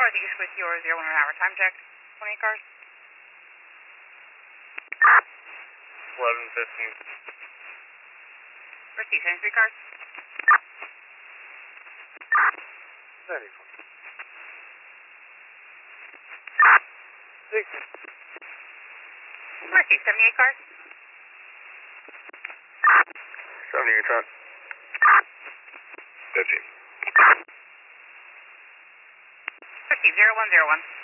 Northeast with your 01 hour time check. 28 cars. 11:15. Receive 73 cars. 94. 6. Receive 78 cars. 78 truck. 15. Receive 0101.